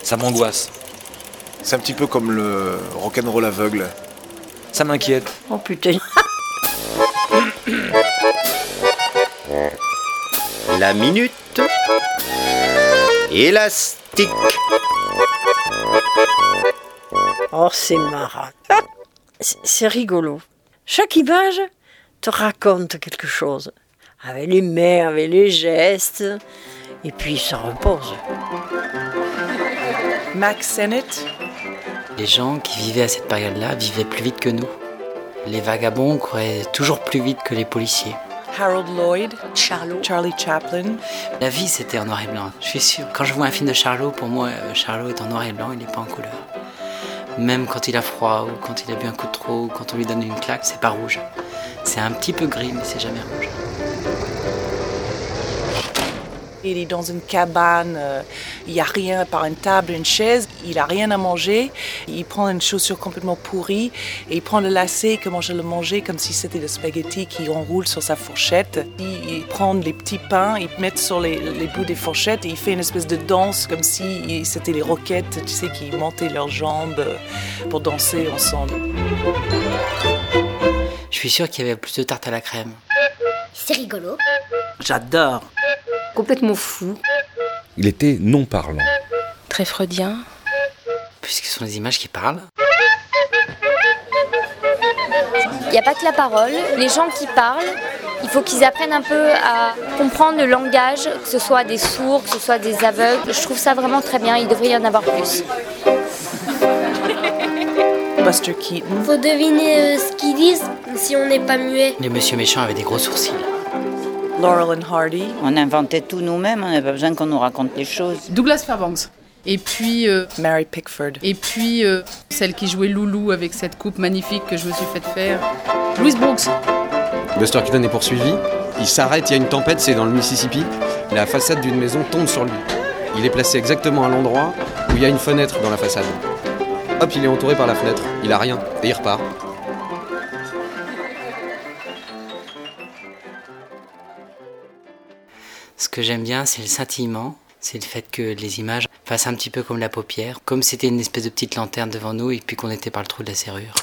Ça m'angoisse. C'est un petit peu comme le rock'n'roll aveugle. Ça m'inquiète. Oh putain. La minute élastique. Oh, c'est marrant. C'est rigolo. Chaque image te raconte quelque chose. Avec les mains, avec les gestes. Et puis ça repose. Max Sennett. Les gens qui vivaient à cette période-là vivaient plus vite que nous. Les vagabonds couraient toujours plus vite que les policiers. Harold Lloyd. Charlot. Charlie Chaplin. La vie, c'était en noir et blanc, je suis sûr. Quand je vois un film de Charlot, pour moi, Charlot est en noir et blanc, il n'est pas en couleur. Même quand il a froid, ou quand il a bu un coup de trop, ou quand on lui donne une claque, c'est pas rouge. C'est un petit peu gris, mais c'est jamais rouge. Il est dans une cabane, il n'y a rien à part une table, une chaise, il n'a rien à manger. Il prend une chaussure complètement pourrie et il prend le lacet et commence à le manger comme si c'était des spaghettis qui enroulent sur sa fourchette. Il prend les petits pains, il met sur les bouts des fourchettes et il fait une espèce de danse comme si c'était les roquettes, tu sais, qui montaient leurs jambes pour danser ensemble. Je suis sûr qu'il y avait plus de tarte à la crème. C'est rigolo. J'adore. Complètement fou. Il était non parlant. Très freudien. Puisque ce sont des images qui parlent. Il n'y a pas que la parole. Les gens qui parlent, il faut qu'ils apprennent un peu à comprendre le langage, que ce soit des sourds, que ce soit des aveugles. Je trouve ça vraiment très bien. Il devrait y en avoir plus. Buster Keaton. Faut deviner ce qu'ils disent si on n'est pas muet. Les monsieur méchants avaient des gros sourcils. Laurel and Hardy. On inventait tout nous-mêmes, on n'avait pas besoin qu'on nous raconte les choses. Douglas Fairbanks. Et puis, Mary Pickford. et puis celle qui jouait Loulou avec cette coupe magnifique que je me suis faite faire. Louise Brooks. Buster Keaton est poursuivi. Il s'arrête, il y a une tempête, c'est dans le Mississippi. La façade d'une maison tombe sur lui. Il est placé exactement à l'endroit où il y a une fenêtre dans la façade. Hop, il est entouré par la fenêtre. Il a rien et il repart. Ce que j'aime bien, c'est le scintillement. C'est le fait que les images fassent un petit peu comme la paupière. Comme c'était une espèce de petite lanterne devant nous et puis qu'on était par le trou de la serrure.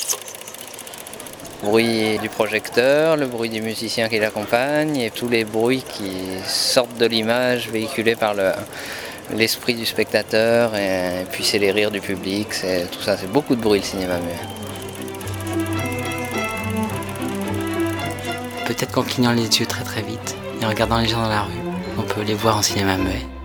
Le bruit du projecteur, le bruit du musicien qui l'accompagne et tous les bruits qui sortent de l'image véhiculés par l'esprit du spectateur. Et puis c'est les rires du public, tout ça, c'est beaucoup de bruit le cinéma muet. Peut-être qu'en clignant les yeux très très vite et en regardant les gens dans la rue, on peut les voir en cinéma muet.